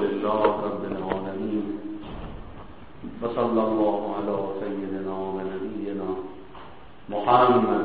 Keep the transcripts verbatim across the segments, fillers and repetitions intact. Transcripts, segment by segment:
لله رب العالمين وصلى الله على سيدنا و نبينا محمد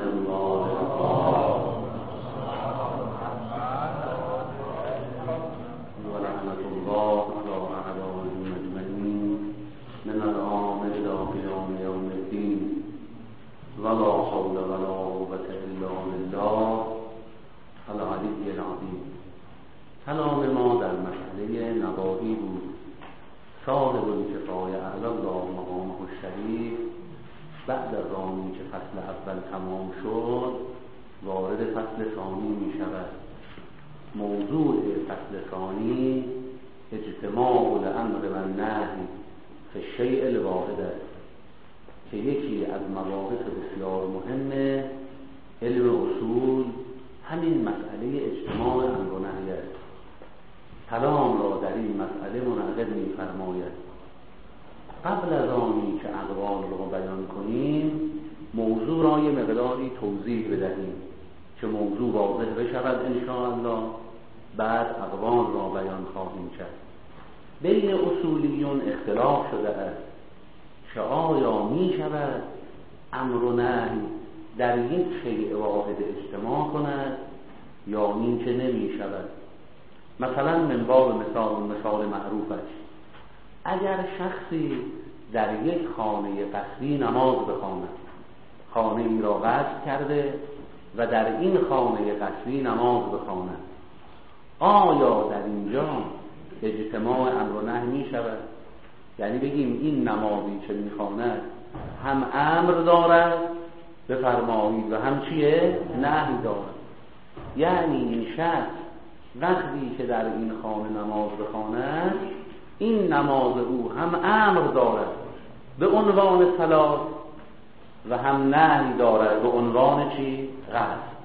ورحمة الله على أعدائهم أجمعين من الآن إلى قيام يوم الدين ولا حول ولا قوة إلا بالله العلی العظیم. کلام ما در مسئله نواهی بود. صاحب الکفایه اعلی الله مقامه الشریف بعد از آنی که فصل اول تمام شد وارد فصل ثانی می شود. موضوع فصل ثانی اجتماع الامر و النهی فی الشیء الواحد است که یکی از مباحث بسیار مهم علم اصول همین مسئله اجتماع امر و نهی است. کلام را در این مسئله منعقد می فرماید. قبل از آنی که اقوال را بیان کنیم موضوع را یه مقداری توضیح بدهیم که موضوع واضح بشود انشاءالله. بعد اقوال را بیان خواهیم کرد. بین اصولیون اختلاف شده است که آیا می شود امر و نهی در یک شیء واحد اجتماع کند یا این که نمی شود. مثلا من باب مثال مثال معروفش، اگر شخصی در یک خانه قصری نماز بخواند، خانه ای را قصد کرده و در این خانه قصری نماز بخواند، آیا در اینجا اجتماع امر و نهی می شود؟ یعنی بگیم این نمازی که می خواند هم امر دارد بفرمایید و هم چیه؟ نهی دارد. یعنی این شخص وقتی که در این خانه نماز بخواند این نماز او هم امر دارد به عنوان صلات و هم نهی دارد به عنوان چی؟ قصد.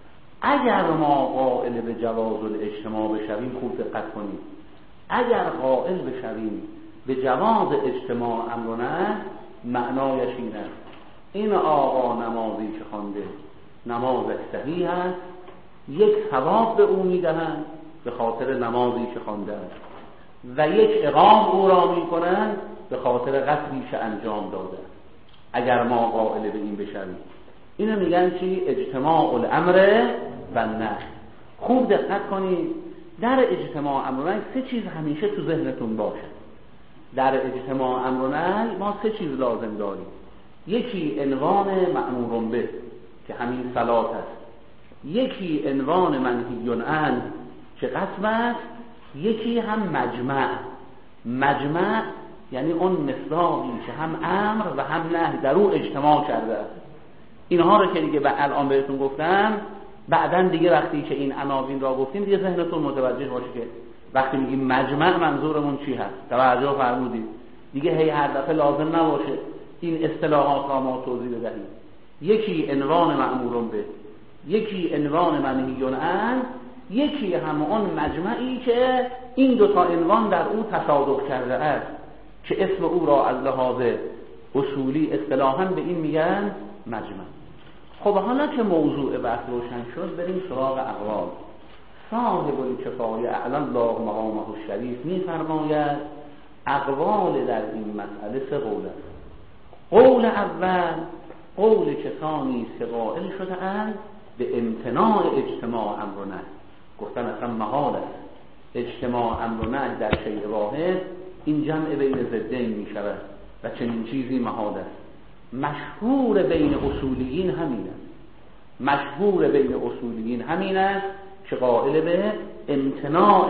اگر ما قائل به جواز الاجتماع بشویم، خوب دقت کنید، اگر قائل بشویم به جواز اجتماع امر و نهی، معنایش این است این آقا نمازی که خوانده نماز صحیح است، یک ثواب به او میدهند به خاطر نمازی که خوانده است و یک اقام او را میکنند به خاطر قصدی که انجام داده. اگر ما قائل به این بشویم، اینو میگن چی؟ اجتماع الامر و نهی. خوب دقت کنید، در اجتماع امر و نهی سه چیز همیشه تو ذهنتون باشه. در اجتماع امر و نهی ما سه چیز لازم داریم. یکی عنوان مأمور به که همین صلات است، یکی عنوان منهی عنه که قسم است، یکی هم مجمع. مجمع یعنی اون مصداقی که هم امر و هم نهی در او اجتماع کرده است. اینها رو که دیگه به الان بهتون گفتم، بعداً دیگه وقتی که این عناوین را گفتیم دیگه ذهنتون متوجه باشه که وقتی میگیم مجمع منظورمون چی هست. توجه فرمودید دیگه هی هر دفعه لازم نباشه این اصطلاحات را ما توضیح بدهیم. یکی عنوان مأمور به، یکی عنوان منهی عنه، یکی هم اون مجمعی که این دو تا عنوان در او تصادف کرده است که اسم او را از لحاظ اصولی اصطلاحاً به این میگن مجمع. خب حالا که موضوع بحث روشن شد، بریم سراغ اقوال. صاحب الکفایه اعلی الله مقامه الشریف میفرماید اقوال در این مسئله سه قول است. قول اول قول کسانی است که قائل شده اند به امتناع اجتماع امر و نهی، گفتن اصلا محال است اجتماع امر و نهی در شیء واحد، این جمع بین ضدین می شود و چنین چیزی محال است. مشهور بین اصولیین همین است، مشهور بین اصولیین همین است که قائل به امتناع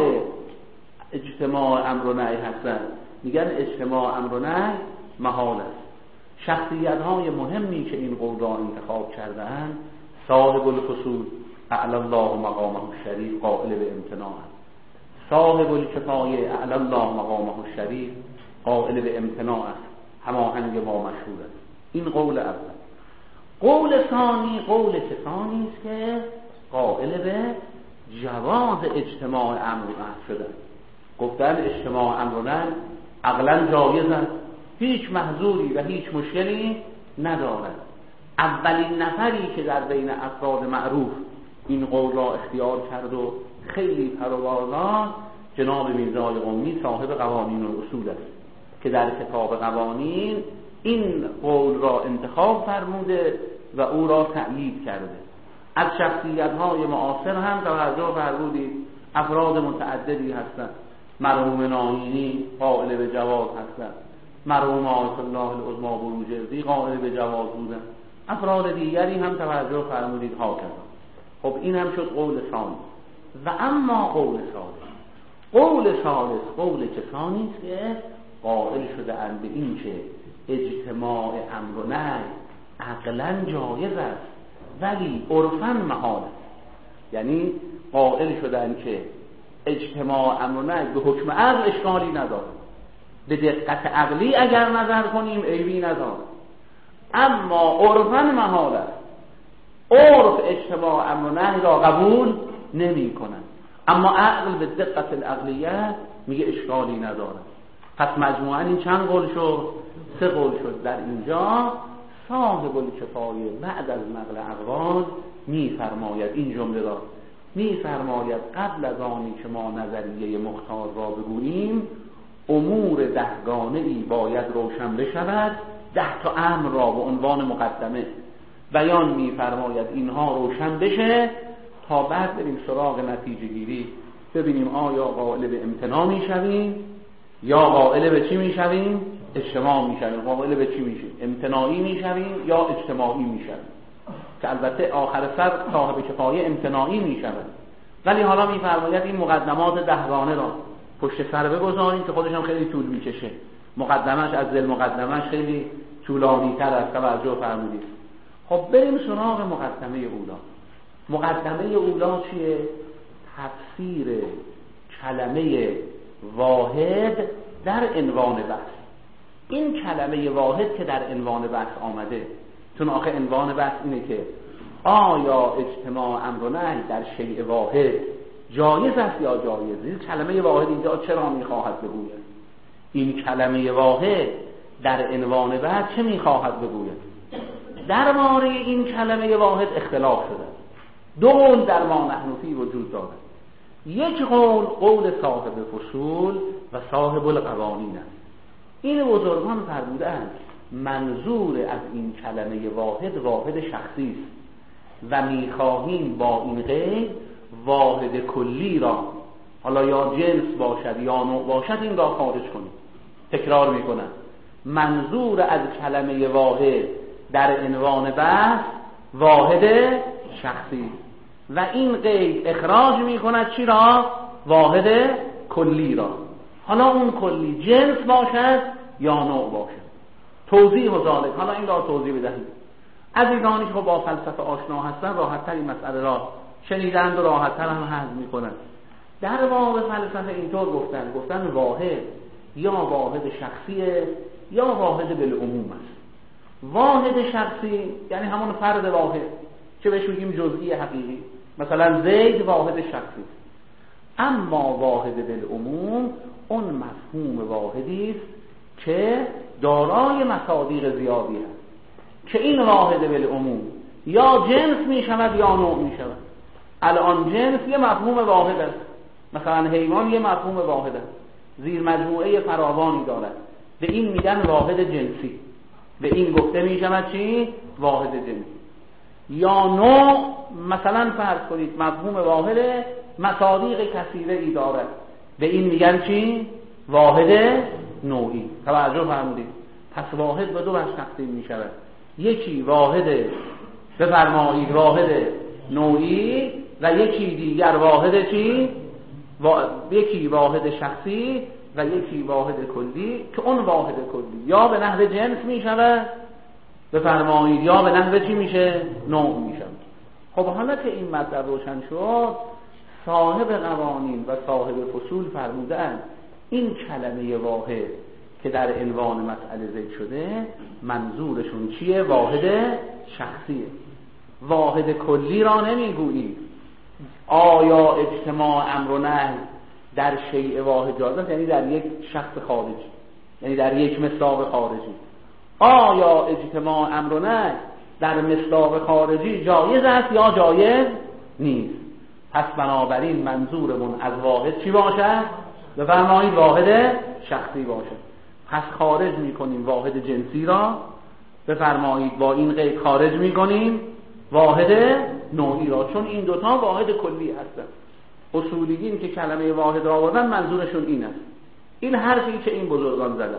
اجتماع امر و نهی هستند. میگن اجتماع امر و نهی محال است. شخصیت های مهمی که این قول را انتخاب کرده‌اند، صاحب الفصول اعلی الله مقامه الشریف قائل به امتناع است، صاحب الکفایه اعلی الله مقامه الشریف قائل به امتناع است، هماهنگ با مشهور است. این قول اول. قول ثانی قول کسانی است که قائل به جواز اجتماع امر و نهی شدند. گفتن اجتماع امر و نهی عقلا جایز است، هیچ محظوری و هیچ مشکلی ندارد. اولین نفری که در بین افراد معروف این قول را اختیار کرد و خیلی پروازان جناب میرزای قمی صاحب قوانین و اصول است که در کتاب قوانین این قول را انتخاب فرموده و او را تأیید کرده. از شخصیت‌های معاصر هم توجه فرمودید افراد متعددی هستند. مرحوم ناینی قائل به جواز هستند، مرحوم آیت الله العظمی بروجردی قائل به جواز بودند، افراد دیگری هم توجه فرمودید هاکذا. خب این هم شد قول ثانی. و اما قول ثالث، قول ثالث قول کسانی است که قائل شده اند به این که اجتماع امر و نهی عقلا جایز است ولی عرفاً محال است. یعنی قائل شدن که اجتماع امر و نهی به حکم عقل اشکالی نداره، به دقت عقلی اگر نظر کنیم عیبی نداره، اما عرفاً محال است. عرف اجتماع امر و نهی را قبول نمی کنند، اما عقل به دقت العقلیت میگه اشکالی نداره. پس مجموعاً این چند قول شد؟ سه قول شد. در اینجا صاحب الکفایه بعد از نقل اقوال میفرماید این جمله را، میفرماید قبل از آنی که ما نظریه مختار را بگوییم امور دهگانه ای باید روشن بشود. ده تا امر را به عنوان مقدمه بیان میفرماید اینها روشن بشه تا بعد بریم سراغ نتیجه گیری، ببینیم آیا قائل به امتناع میشویم یا قائل به چی میشویم؟ اجتماع میشویم. قائل به چی میشیم؟ امتناعی میشویم یا اجتماعی میشویم؟ که البته آخر سر صاحب کفایه امتناعی میشود، ولی حالا میفرماید این مقدمات دهگانه را پشت سر بگذاریم که خودش هم خیلی طول میکشه، مقدمش از دل مقدمش خیلی طولانی تر است. توجه فرمودید. خب بریم سراغ مقدمه اولا. مقدمه اولا چیه؟ تفسیر کلمه واحد در عنوان بحث. این کلمه واحد که در عنوان بحث آمده، چون آخه عنوان بحث اینه که آیا اجتماع امر و نهی در شیء واحد جایز است یا جایز نیست. کلمه واحد اینجا چرا میخواهد بگوید؟ این کلمه واحد در عنوان بحث چه میخواهد بگوید؟ درباره این کلمه واحد اختلاف شده. دو قول در ما نحن فی وجود دارد. یک قول قول صاحب فصول و صاحب القوانین است. این بزرگان فرمودند منظور از این کلمه واحد واحد شخصی است و میخواهیم با این قید واحد کلی را، حالا یا جنس باشد یا نوع باشد، این را خارج کنیم. تکرار میکنم، منظور از کلمه واحد در عنوان بحث واحد شخصی و این قید اخراج میکند چی را؟ واحد کلی را. حالا اون کلی جنس باشد یا نوع باشد. توضیح و ذالک، حالا این را توضیح بدهید. عزیزانی که با فلسفه آشنا هستن راحت‌تر این مسئله را شنیدند و راحت‌تر هم هضم میکنند. در باب فلسفه اینطور گفتن گفتن واحد یا واحد شخصیه یا واحد بالعموم است. واحد شخصی یعنی همون فرد واحد، چه بهش میگیم جزئی حقیقی، مثلا زید واحد شخصی. اما واحد بالعموم اون مفهوم واحدی است که دارای مصادیق زیادی است، که این واحد بالعموم یا جنس می شود یا نوع می شود. الان جنس یه مفهوم واحد است، مثلا حیوان یه مفهوم واحد است، زیر مجموعه فراوانی دارد، به این میگن واحد جنسی، به این گفته می شود چی؟ واحد جنسی. یا نوع، مثلا فرض کنید مفهوم واحد مصادیق کثیره ای دارد، به این میگن چی؟ واحد نوعی. توجه فرمودید. پس واحد به دو بخش تقسیم می شود، یکی واحد بفرمایید واحد نوعی و یکی دیگر واحد چی؟ وا... یکی واحد شخصی و یکی واحد کلی، که اون واحد کلی یا به نحو جنس می شود بفرمایید یا به نحو چی میشه؟ نوع می شود. خب حالا که این مطلب روشن شد، صاحب قوانین و صاحب فصول فرمودند این کلمه واحد که در عنوان مسئله ذکر شده منظورشون چیه؟ واحد شخصیه. واحد کلی را نمیگوییم. آیا اجتماع امر و نهی در شیء واحد جایز است؟ یعنی در یک شخص خارجی، یعنی در یک مصداق خارجی. آیا اجتماع امر و نهی در مصداق خارجی جایز است یا جایز نیست؟ پس بنابراین منظورمون از واحد چی باشد؟ بفرمایید واحد شخصی باشه. پس خارج میکنیم واحد جنسی را، بفرمایید با این قید خارج میکنیم واحد نوعی را، چون این دوتا واحد کلی هستن. اصولیین که کلمه واحد را آوردن منظورشون این است، این حرفی که این بزرگان زدن.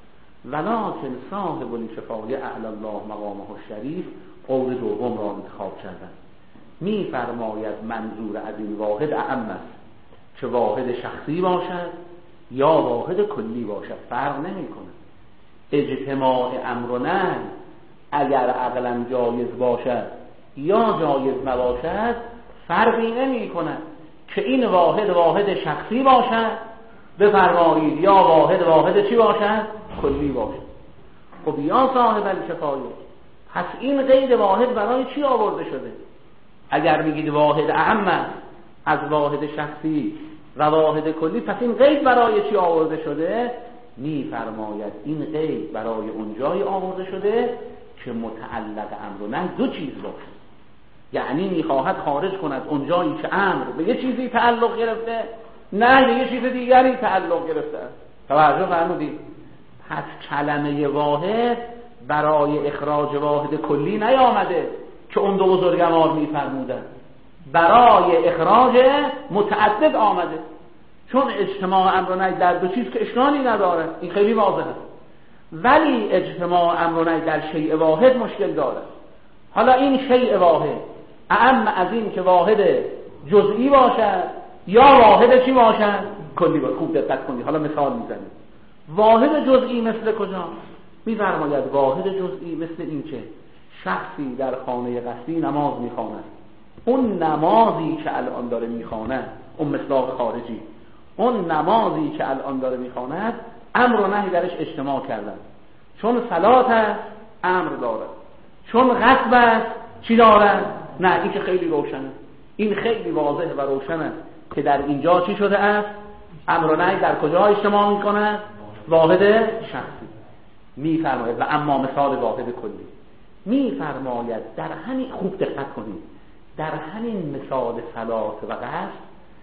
ولکن صاحب الکفایه اعلی الله مقامه الشریف قول دوم را انتخاب کردن. میفرماید منظور از این واحد اعم است، که واحد شخصی باشد یا واحد کلی باشد، فرق نمیکنه. اجتماع امر و نهی اگر عقلا جایز باشد یا جایز نباشد فرقی نمیکنه، که این واحد واحد شخصی باشد بفرمایید یا واحد واحد چی باشد؟ کلی باشد. خب یا صاحب الکفایه، پس این قید واحد برای چی آورده شده؟ اگر میگید واحد اعم از واحد شخصی و واحد کلی، پس این قید برای چی آورده شده؟ میفرماید این قید برای اون جای آورده شده که متعلق امر و نهی دو چیز باشه. یعنی میخواهد خارج کند اون جایی که امر به یه چیزی تعلق گرفته، نه به یه چیز دیگری تعلق گرفته. توجه فرمودید؟ پس کلمه واحد برای اخراج واحد کلی نیامده که اون دو بزرگوار میفرمودن، برای اخراج متعدد آمده. چون اجتماع امر و نهی در دو چیز که اشکالی نداره، این خیلی واضحه، ولی اجتماع امر و نهی در شیء واحد مشکل داره. حالا این شیء واحد اعم از این که واحد جزئی باشد یا واحد چی باشد؟ کلی باشد. خوب دقت کنید، حالا مثال میزنیم. واحد جزئی مثل کجا؟ میفرماید واحد جزئی مثل این که شخصی در خانه قصدی نماز میخواند، اون نمازی که الان داره میخواند، اون مصداق خارجی، اون نمازی که الان داره میخواند امر و نهی درش اجتماع کردن. چون صلات است امر داره، چون غصب است چی داره؟ نه. این که خیلی روشنه، این خیلی واضحه و روشنه که در اینجا چی شده است؟ امر و نهی در کجا اجتماع میکنه؟ واحد شخصی. میفرماید و اما مثال واحد کلی میفرماید در همین، خوب دقت کنید، در همین مثال صلات و قصد،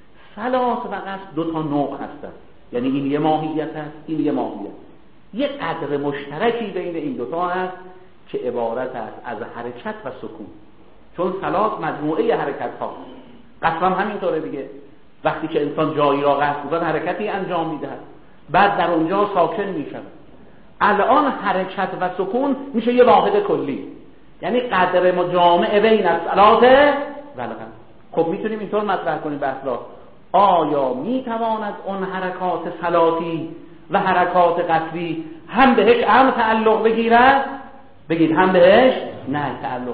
صلات و قصد دو تا نوع هستند، یعنی این یه ماهیت است، این یه ماهیت. یک قدر مشترکی بین این دوتا هست که عبارت است از حرکت و سکون. چون صلات مجموعه حرکت ها، قصد هم همینطوره دیگه. وقتی که انسان جایی را قصد می‌کند حرکتی انجام میدهد، بعد در اونجا ساکن میشود. الان حرکت و سکون میشه یه واحد کلی، یعنی قدر مجامع بین الصلات و القصد. خب میتونیم اینطور مطرح کنیم بحث را، آیا میتواند اون حرکات صلاتی و حرکات قصدی هم بهش امر تعلق بگیرد؟ بگید هم بهش نه تعلق.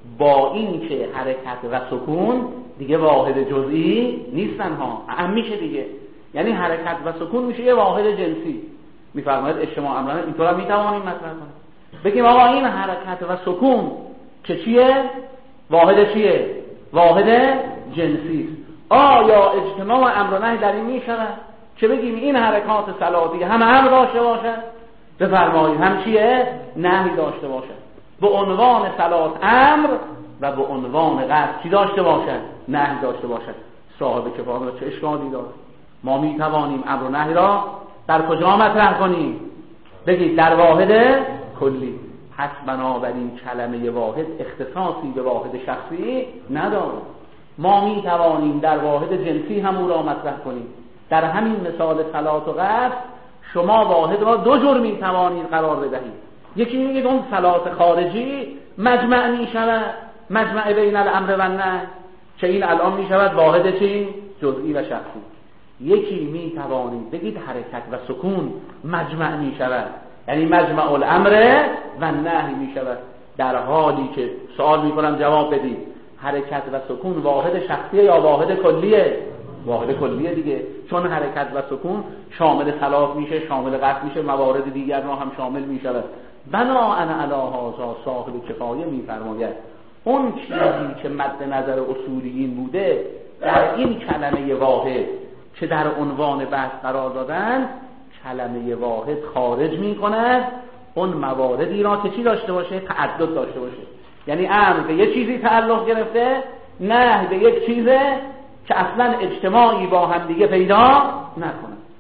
با این که حرکت و سکون دیگه واحد جزئی نیستن ها، هم میشه دیگه، یعنی حرکت و سکون میشه یه واحد جنسی. میفرماید اجتماع امرانه اینطور هم میتوانیم مطرح کنیم، بگیم آقا این حرکت و سکون که چیه؟ واحد چیه؟ واحد جنسی. آیا اجتماع امر و نهی در این میشود که بگیم این حرکات صلاتی هم امر داشته باشد؟ بفرمایید هم چیه؟ نهی داشته باشد. به عنوان صلات امر و به عنوان قصد چی داشته باشد؟ نهی داشته باشد. صاحب کفایه چه اشکالی داره؟ ما می توانیم امر و نهی را در کجا مطرح کنیم؟ بگید در واحد کلی. پس بنابراین کلمه واحد اختصاصی به واحد شخصی نداره. ما می توانیم در واحد جنسی هم او را مطرح کنیم. در همین مثال صلات و قصد شما واحد را دو جور می توانید قرار بدهید. یکی میگه اون صلات خارجی مجمع می شود، مجمع بین الامر و النهی، که این الان می شود واحد چی؟ جزئی و شخصی. یکی می توانید بگید حرکت و سکون مجمع می شود، یعنی مجمع الامر و نهی می شود. در حالی که سوال می کنم جواب بدید، حرکت و سکون واحد شخصیه یا واحد کلیه؟ واحد کلیه دیگه، چون حرکت و سکون شامل صلات میشه، شامل قصد میشه، موارد دیگر را هم شامل می شود. بناء علی هذا صاحب کفایه می فرماید اون چیزی که مد نظر اصولیین بوده در این کلمه واحد که در عنوان بحث قرار دادن، کلمه واحد خارج می کند اون مواردی را که چی داشته باشه؟ تعدد داشته باشه. یعنی امر به یک چیزی تعلق گرفته، نهی به یک چیزه که اصلا اجتماعی با هم دیگه پیدا نکنه.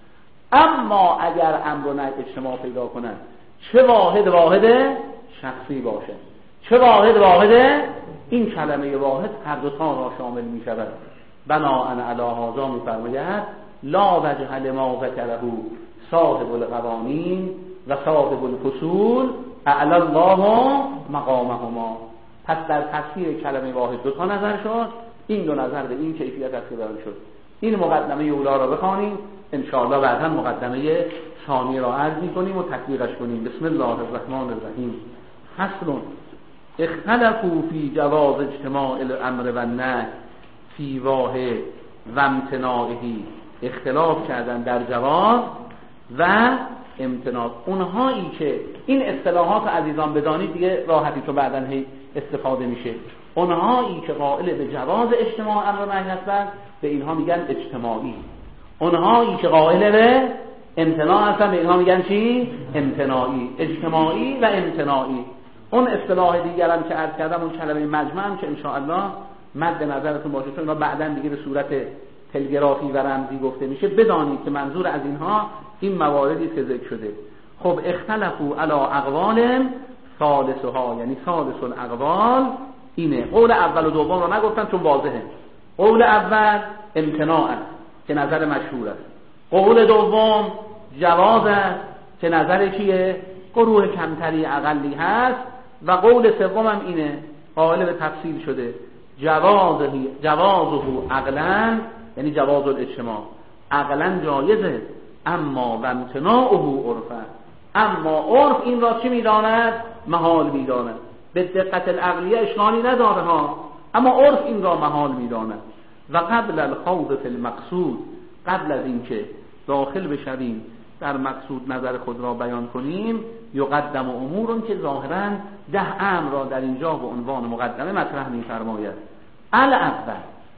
اما اگر امر و نهی اجتماع پیدا کنن، چه واحد واحد شخصی باشه، چه واحد واحد، این کلمه واحد هر دو تا را شامل می شود. بناءً علی هذا می فرماید لا وجه لما ذکره صاحب القوانین و صاحب الفصول اعلی الله مقامهما. پس در تفسیر کلمه واحد دو تا نظر شد، این دو نظر به این کیفیت است که بیان شد. این مقدمه اولا را بخوانیم، ان شاء الله بعدا مقدمه ثانی را عرض می‌کنیم و تطبیقش کنیم. بسم الله الرحمن الرحیم. فصل اختلفوا فی جواز اجتماع الامر و النهی فی واحد و امتناعه. اختلاف کردن در جواز و امتناع. اونهایی که این اصطلاحات عزیزان بدانید دیگه راحتی تو بعداً هی استفاده میشه. اونهایی که قائل به جواز اجتماع امر و نهی هستند به اینها میگن اجتماعی. اونهایی که قائل به امتناع هستند به اینها میگن چی؟ امتناعی. اجتماعی و امتناعی. اون اصطلاح دیگرم که عرض کردم، اون کلمه مجمع هم که ان شاء الله مد نظرتون باشه، چون اینا بعداً دیگه به صورت تلگرافی و رمزی گفته میشه، بدانید که منظور از اینها این مواردی که ذکر شده. خب اختلفوا علی اقوال ثالثها، یعنی ثالث الاقوال اینه. قول اول و دوم رو نگفتن چون واضحه. قول اول امتناع است که نظر مشهور است. قول دوم جواز است که نظر کیه؟ گروه کمتری اقلی هست. و قول سوم هم اینه، قائل به تفصیل شده، جوازه جوازه عقلا، یعنی جواز الاجتماع عقلا جایزه، اما و امتناعه عرفا، اما عرف این را چی میداند؟ محال میداند. به دقت العقلیه اشکالی نداره ها، اما عرف این را محال میداند. و قبل الخوض فی المقصود، قبل از اینکه داخل بشویم در مقصود نظر خود را بیان کنیم، یقدم امورون که ظاهرا ده امر را در اینجا به عنوان مقدمه مطرح می‌فرماید. الاول،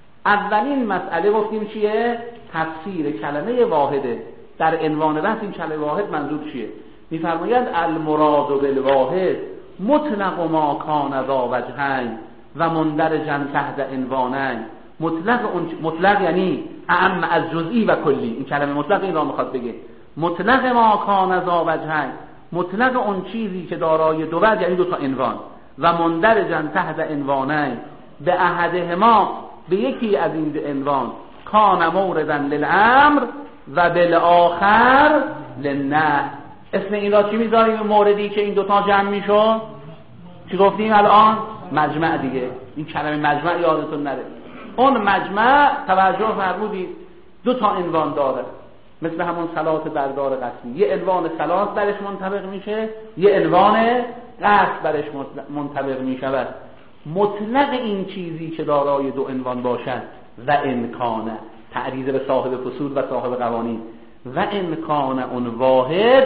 اولین مسئله گفتیم چیه؟ تفسیر کلمه واحده. در عنوان بحث این کلمه واحد منظور چیه؟ می‌فرماید المراد بالواحد مطلق ما کان ذا وجهین و مندرجا تحت عنوانین. مطلق مطلق یعنی اعم از جزئی و کلی. این کلمه مطلق این را میخواد بگه. مطلق ما کان ذا وجهین، مطلق اون چیزی که دارای دو وجه، یعنی دو تا عنوان، و مندرجا تحت عنوانین، به احدهما، به یکی از این عنوان، کان موردا للامر و بالآخر للنهی. اسم این را چی میذاریم؟ موردی که این دوتا جمع میشو چی گفتیم الان؟ مجمع دیگه. این کلمه مجمع یادتون نره. اون مجمع توجه فرمودید دو تا عنوان داره، مثل همون صلات بردار قسمی. یه عنوان صلات برش منطبق میشه، یه عنوان قصد برش منطبق میشود. مطلق این چیزی که دارای دو عنوان باشد و امکانه، تعریض به صاحب فصول و صاحب قوانین، و امکانه اون واحد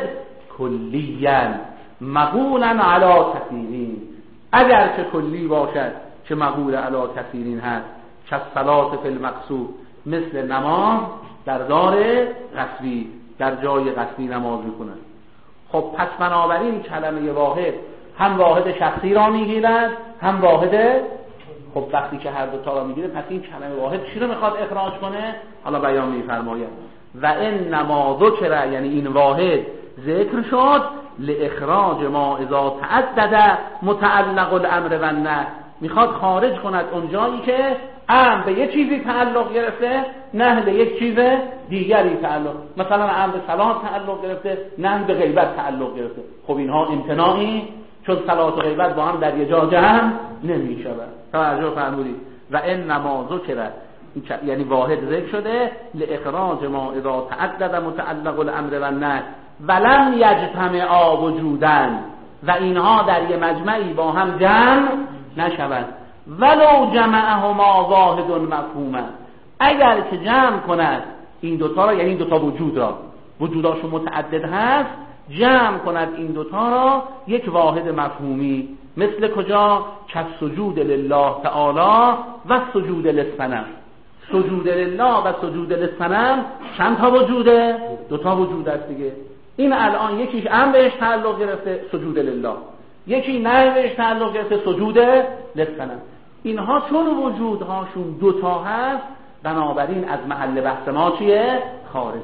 کلیاً مقولاً علی کثیرین، اگر که کلی باشد که مقول علی کثیرین هست، که صلات فی المقصود، مثل نماز در دار قصبی، در جای قصبی نماز میکنند. خب پس بنابراین کلمه واحد هم واحد شخصی را میگیرد، هم واحد. خب وقتی که هر دو تا را میگیره، پس این کلمه واحد چی رو میخواد اخراج کنه؟ حالا بیان میفرماید و انما ذکر، یعنی این واحد ذکر شد لاخراج ما اذا تعدد متعلق الامر و النهی، میخواد خارج کند اون جایی که امر به یک چیزی تعلق گرفته، نهی به یک چیز دیگری تعلق، مثلا امر به صلات تعلق گرفته، نهی به غیبت تعلق گرفته. خب اینها امتناعی، چون صلات و غیبت با هم در یک جا جمع نمیشود. توجه فرمودید. و انما ذکر، یعنی واحد ذکر شده لاخراج ما اذا تعدد متعلق الامر و النهی ولم یجتمعا وجودا، و اینها در یه مجمعی با هم جمع نشوند. ولو جمعهما واحد مفهوما، اگر که جمع کند این دوتا را، یعنی این دوتا وجود را، وجوداشون متعدد هست، جمع کند این دوتا را یک واحد مفهومی. مثل کجا؟ که سجود لله تعالی و سجود للصنم. سجود لله و سجود للصنم چند تا وجوده؟ دوتا وجود است دیگه. این الان یکیش امر بهش تعلق گرفته، سجود لله، یکی نهی بهش تعلق گرفته، سجود للصنم. اینها چون وجودهاشون دوتا هست، بنابراین از محل بحث ما چیه؟ خارجه.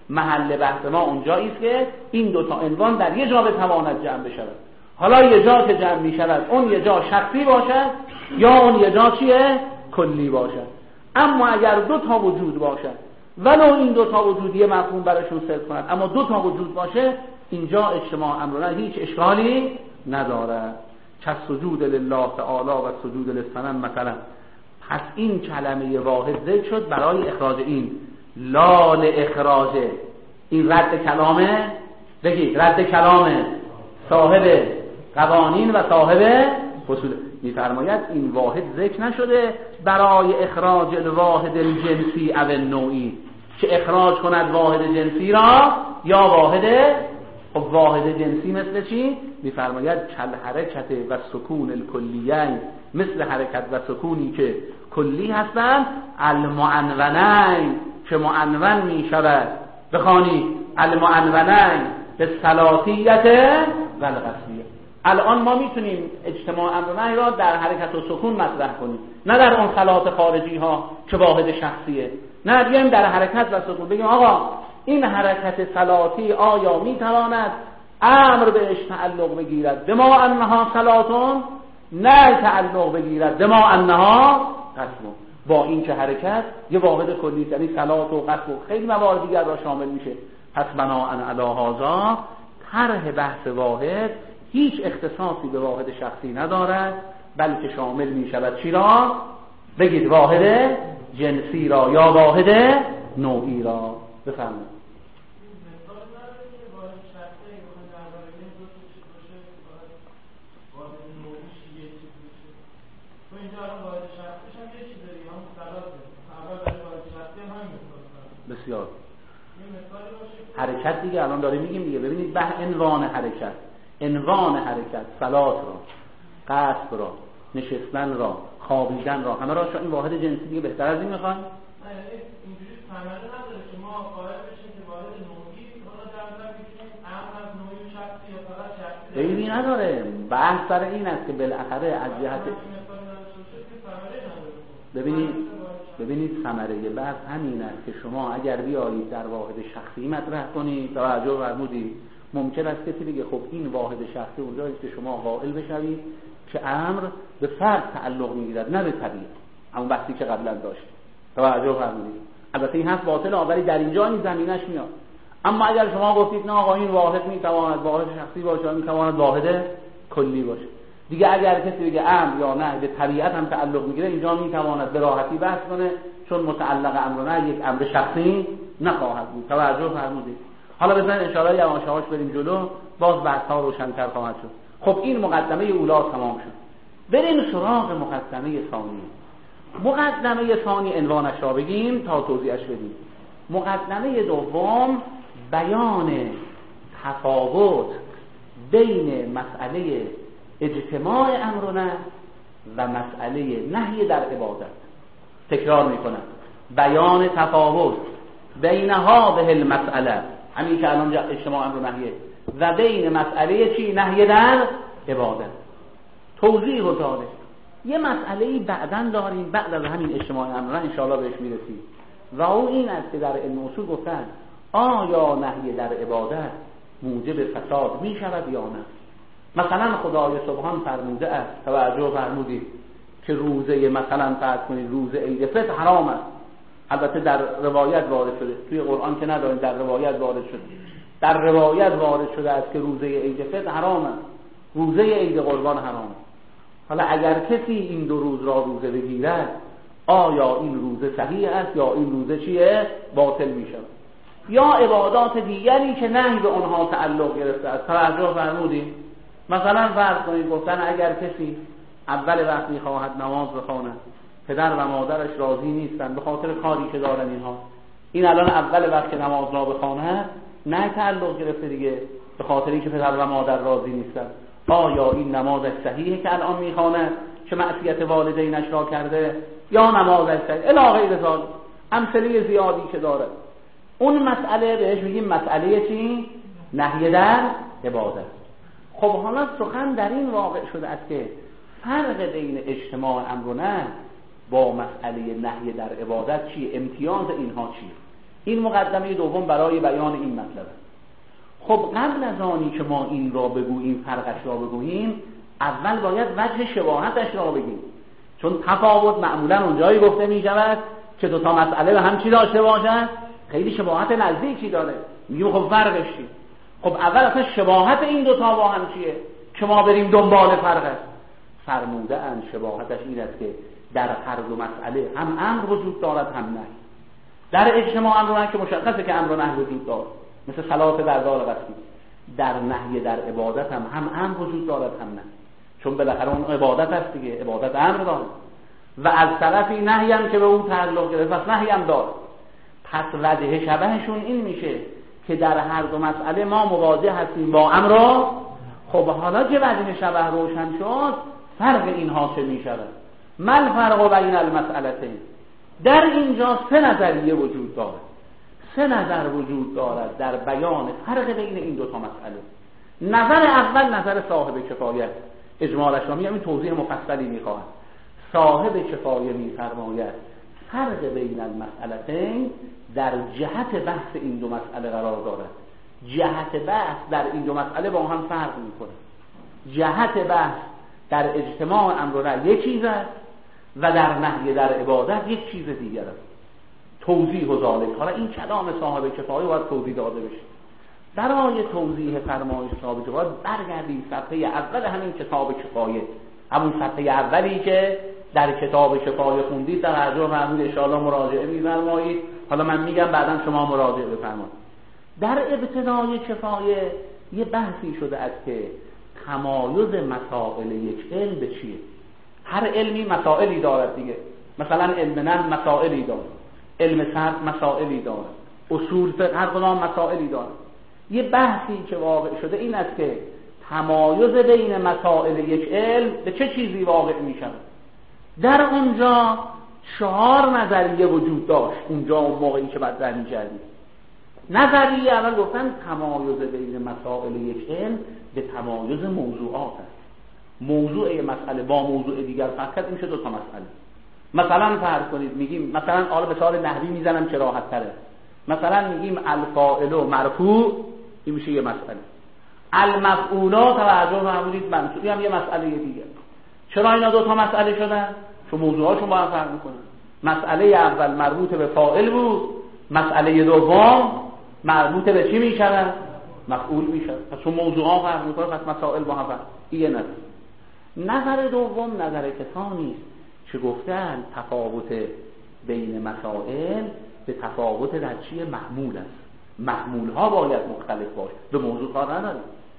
محل بحث ما اونجایی است که این دو تا عنوان در یه جا بتواند جمع بشود. حالا یه جا که جمع می شود اون یه جا شخصی باشد یا اون یه جا چیه؟ کلی باشد. اما اگر دو تا وجود باشد ولو این دو تا وجود یه مفهوم براشون صرف کند اما دو تا وجود باشه، اینجا اجتماع امرنا هیچ اشکالی ندارد. چه سجود لله تعالی و سجود للصنم مثلا. پس این کلمه واحد ذکر شد برای اخراج این لال اخراجه. این رد کلامه، بگید رد کلامه صاحب قوانین و صاحب فصول. می‌فرماید این واحد ذکر نشده برای اخراج الواحد الجنسی او النوعی، که اخراج کند واحد جنسی را یا واحد. خب واحد جنسی مثل چی؟ می‌فرماید کل حرکت و سکون الکلیین، مثل حرکت و سکونی که کلی هستند، المعنونین که معنون می شود. بخوانی المعنونین به ثلاثیت و القسمیه. الان ما میتونیم اجتماع امرنهی را در حرکت و سکون مطرح کنیم، نه در اون خلاط خارجی ها که واحد شخصیه. نه بیایم در حرکت و سکون بگیم آقا این حرکت ثلاثی آیا میتواند امر بهش تعلق بگیرد بما انها ثلاثون، نه تعلق بگیرد بما انها قسم. با این که حرکت یه واحد کلی است، یعنی ثلاث و قسم و خیلی موارد دیگر را شامل میشه. پس بناء علی هذا طرح بحث واحد هیچ اختصاصی به واحد شخصی ندارد، بلکه شامل می شود چی را؟ بگید واحد جنسی را یا واحد نوعی را. بفرمایید. بسیار حرکت دیگه الان داره میگیم دیگه. ببینید به عنوان حرکت، عنوان حرکت صلات را، قصد را، نشستن را، خوابیدن را، همه را شو این واحد جنسی دیگه بهتر از این میخوایم؟ اینجوری ثمره نداره که ما قائل بشیم که واحد نوعی حالا در نظر بگیریم امر از نوعی شخصی یا فقط شخصی. عیبی نداره. بحث سر این است که بالاخره از جهت ببینید ببینید ثمره بحث همین است که شما اگر بیایید در واحد شخصی مطرح کنید، توجه فرمودید، ممکن است کسی بگه خب این واحد شخصی اونجاییست که شما قائل بشوید که امر به فرد تعلق میگیرد نه به طبیعت، همون بحثی که قبلا داشتیم. توجه فرمودید. البته این حرف باطله ولی در اینجا این زمینش میاد. اما اگر شما گفتید نه آقا این واحد میتواند واحد شخصی باشه، میتواند واحد کلی باشه، دیگه اگر کسی بگه امر یا نه به طبیعت هم تعلق میگیره، اینجا میتواند به راحتی بحث کنه، چون متعلق امر نه یک امر شخصی نخواهد بود. توجه فرمودید. حالا بزنید ان شاءالله یواش یواش بریم جلو، باز بحث‌ها روشن‌تر خواهد شد. خب این مقدمه اولا تمام شد. بریم سراغ مقدمه ثانی. مقدمه ثانی عنوانش را بگیم تا توضیحش بدیم. مقدمه دوم بیان تفاوت بین مسئله اجتماع امر و نهی و مسئله نهی در عبادت. تکرار میکنم، بیان تفاوت بین هذه المسئله، همین که الان اجتماع امر و نهیه، و بین مسئله چی؟ نهی در عبادت. توضیح و ذالک. یه مسئله بعداً داریم بعد از همین اجتماع امر ان شاء الله بهش میرسیم، و او این است که در علم اصول گفتن آیا نهی در عبادت موجب فساد می شود یا نه؟ مثلا خدای سبحان فرموده است، توجه فرمودید، که روزه مثلا فرض کنید روزه عید فطر حرام است. البته در روایت وارد شده، توی قرآن که نداریم، در روایت وارد شده. در روایت وارد شده است که روزه عید فطر حرام است، روزه عید قربان حرام است. حالا اگر کسی این دو روز را روزه بگیرد، آیا این روزه صحیح است یا این روزه چیه؟ باطل می شود؟ یا عبادات دیگری که نهی به آنها تعلق گرفته است. توجه فرمودید. مثلا فرض کنید گفتن اگر کسی اول وقت میخواهد نماز بخواند، پدر و مادرش راضی نیستند به خاطر کاری که دارن اینها، این الان اول وقت که نماز را بخواند نه تعلق گرفته دیگه به خاطر اینکه پدر و مادر راضی نیستند. آیا این نمازش صحیحه که الان میخواند که معصیت والدینش را کرده، یا نمازش صحیح الی غیر ذلک، امثله زیادی که داره. اون مسئله بهش میگیم مسئله چی؟ نهی در عبادت. خب حالا سخن در این واقع شده است که فرق بین اجتماع امر و نهی با مسئله نهی در عبادت چیه؟ امتیاز اینها چیه؟ این مقدمه دوم برای بیان این مطلب. خب قبل از آنی که ما این را بگوییم، فرقش را بگوییم، اول باید وجه شباهتش را بگیم، چون تفاوت معمولا اونجایی گفته می شود که دو تا مسئله به هم چی داشته باشند، خیلی شباهت نزدیکی داره، میگیم خب فرقش چیه؟ خب اول اصلا شباهت این دو تا با هم چیه که ما بریم دنبال فرقش؟ فرموده اند شباهتش این است که در هر دو مسئله هم امر وجود دارد هم نهی. در اجتماع امر و نهی که مشخصه که امر و نهی وجود دارد، مثل صلات در دار قصدی. در نهی در عبادت هم هم امر وجود دارد هم نهی، چون بالاخره اون عبادت هست دیگه، عبادت امر داره و از طرفی نهی هم که به اون تعلق گرفت، پس نهی هم داره. پس وجه شبهشون این میشه که در هر دو مسئله ما مواجه هستیم با امر. خب حالا که وجه شبه روشن شد، فرق اینها چه میشود؟ من فرق بین المسئلتین، در اینجا سه نظریه وجود دارد، سه نظر وجود دارد در بیان فرق بین این دو تا مسئله. نظر اول نظر صاحب کفایت، اجمالش را میگم، این توضیح مفصلی میخواهد. صاحب کفایه میفرماید فرق بین المسئلتین در جهت بحث این دو مسئله قرار دارد. جهت بحث در این دو مسئله با هم فرق میکنه. جهت بحث در اجتماع امر و نهی یک چیز است و در نهی در عبادت یک چیز دیگر است. توضیح و ذالک، حالا این کلام صاحب کفایه باید توضیح داده بشه. برای توضیح فرمایش صاحب کفایه برگردیم صفحه اول همین کتاب کفایه، همون صفحه اولی که در کتاب کفایه خوندید، در ارجاع فرمود ان شاءالله مراجعه می‌فرمایید. حالا من میگم بعداً شما مراجعه بفرمایید. در ابتدای کفایه یه بحثی شده است که تمایز مسائل یک علم به چیه. هر علمی مسائلی دارد دیگه، مثلا علم نحو مسائلی دارد، علم صرف مسائلی دارد، اصول فقه هر کدام مسائلی دارد. یه بحثی که واقع شده این است که تمایز بین مسائل یک علم به چه چیزی واقع می شود. در اونجا چهار نظریه وجود داشت، اونجا اون موقعی که بعد درمی کردیم. نظریه اول گفتن تمایز بین مسائل یک علم به تمایز موضوعات است. موضوع مسئله با موضوع دیگر فرق کرد، میشه دو تا مسئله. مثلا فرض کنید میگیم، مثلا حالا مثال نحوی میزنم که راحت تره، مثلا میگیم الفاعل و مرفوع، این میشه یه مسئله. المفعولات توجه فرمودید منصوب، هم یه مسئله دیگه. چرا اینا دو تا مسئله شدن؟ چون موضوعاشون با هم فرق میکنن. مسئله اول مربوط به فاعل بود، مسئله دوم مربوط به چی میشود؟ مفعول میشود. پس چون موضوعا فرق میکنه پس مسائل با هم فرق. این نظر. نظر دوم نظر کسانی است که گفتن تفاوت بین مسائل به تفاوت در چی محمول است. محمول ها باید مختلف باشه، به موضوع کار نداره.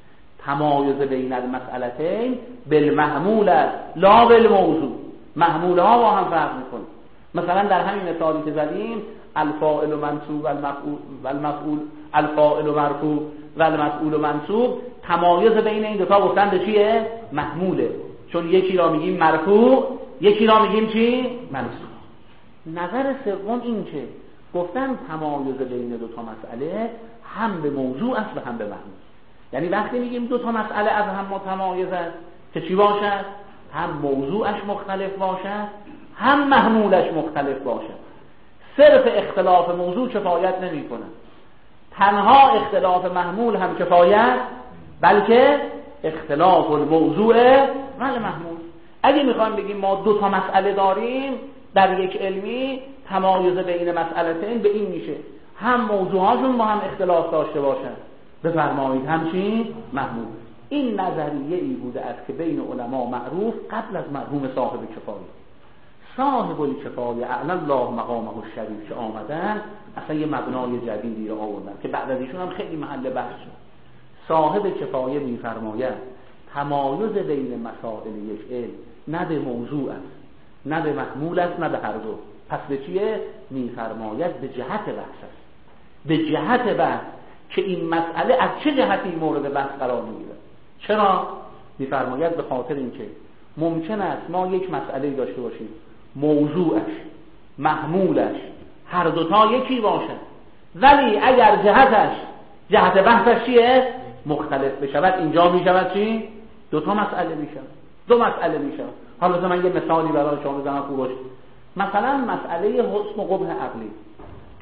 تمایز بین المسئلتین بالمحمول است لا بالموضوع. محمول ها با هم فرق میکنه. مثلا در همین مثالی که زدیم الفاعل و منصوب و المفعول و المفعول الفاعل و مرفوع و المفعول و منصوب، تمایز بین این دو تا گفتن به چیه؟ محموله. چون یکی را میگیم مرفوع، یکی را میگیم چی؟ منصوب. نظر سوم این که گفتن تمایز بین دو تا مسئله هم به موضوع است و هم به محمول. یعنی وقتی میگیم دو تا مسئله از هم متمایز است که چی باشد؟ هم موضوعش مختلف باشد، هم محمولش مختلف باشد. صرف اختلاف موضوع کفایت نمی کنه، تنها اختلاف محمول هم کفایت، بلکه اختلاف الموضوع و المحمول. اگه میخوایم بگیم ما دو تا مسئله داریم در یک علمی، تمایز بین مسئلتین به این میشه هم موضوعهاشون با هم اختلاف داشته باشن، بفرمایید همچین محمول. این نظریه ای بوده است که بین علما معروف قبل از مرحوم صاحب کفایه. صاحب الکفایه اعلی الله مقامه الشریف که آمدن، اصلا یه مبنای جدیدی رو آوردن که بعد از ایشون هم خیلی محل بحث شد. صاحب کفایه میفرماید تمایز بین مسائل یک علم نه به موضوع است، نه به محمول است، نه به هر دو. پس به چیه؟ میفرماید به جهت بحث است. به جهت بحث که این مسئله از چه جهتی مورد بحث قرار میگیره. چرا؟ میفرماید به خاطر اینکه ممکن است ما یک مسئله داشته باشیم موضوعش محمولش هر دوتا یکی باشد، ولی اگر جهتش جهت بحثش چیه؟ مختلف بشود، اینجا میشود چی؟ دوتا مسئله میشود، دو مسئله میشود. حالا من یه مثالی برای شما بزنم خوب باشه. مثلا مسئله حسن و قبح عقلی.